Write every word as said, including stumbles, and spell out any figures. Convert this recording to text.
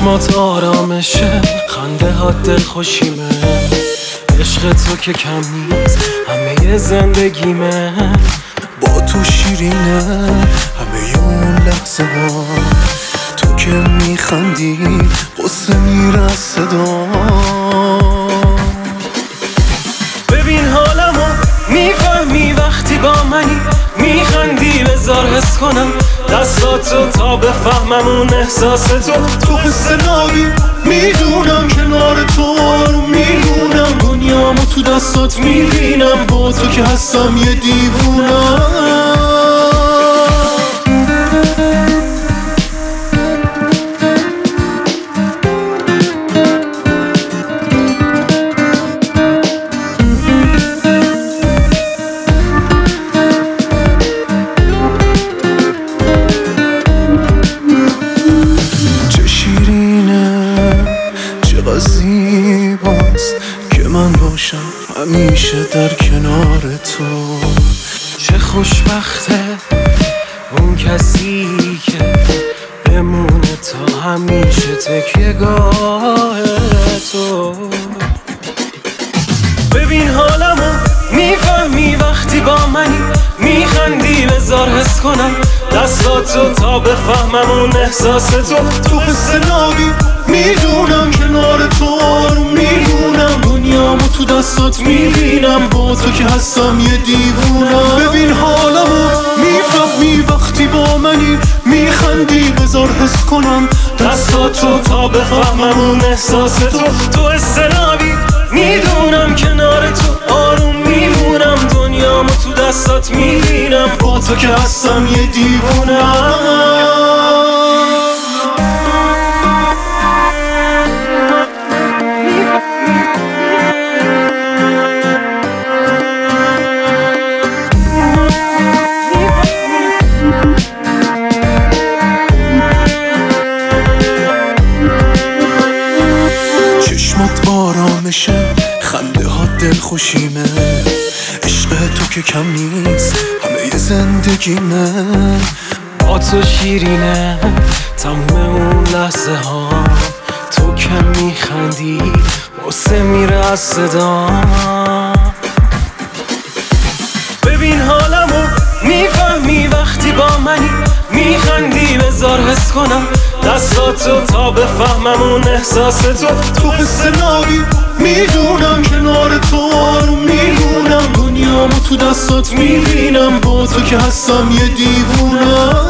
چشمات آرامشه، خنده ها دلخوشیمه، عشق تو که کم نیست همه زندگیمه. با تو شیرینه همه اون لحظه ها، تو که میخندی قصه میره از صدا. ببین حالمو میفهمی وقتی با منی، میخندی بذار حس کنم دستاتو تا بفهمم اون احساس تو. تو قصه نابی میدونم کنار تو آروم میمونم، دنیامو تو دستات میبینم، با تو که هستم یه دیوونم. زیباست که من باشم همیشه در کنار تو. چه خوشبخته اون کسی که بمونه تا همیشه تکیه‌گاه تو. ببین حالمو میفهمی وقتی با منی، میخندی بذار حس کنم دستاتو تا بفهمم اون احساس تو. تو قصه نابی میدونم کنار تو آروم میمونم، دنیامو تو دستات میبینم، با تو که هستم یه دیوونم. ببین حالمو میفهمی وقتی با منی، میخندی بذار حس کنم دستاتو تا بفهمم اون احساس تو. تو استرابی میدونم کنار تو آروم میمونم، دنیامو تو دستات میبینم، با تو که هستم یه دیوونم. چشمات آرامشه، خنده ها دلخوشیمه، عشق تو که کم نیست همه زندگیمه. با تو شیرینه تموم اون لحظه ها، تو که میخندی قصه میره از صدا. ببین حالمو میفهمی وقتی با منی، میخندی بذار حس کنم دستاتو تا بفهمم اون احساس تو. تو قصه نابی میدونم کنار تو آروم میمونم، دنیامو تو دستات میبینم، با تو که هستم یه دیوونم.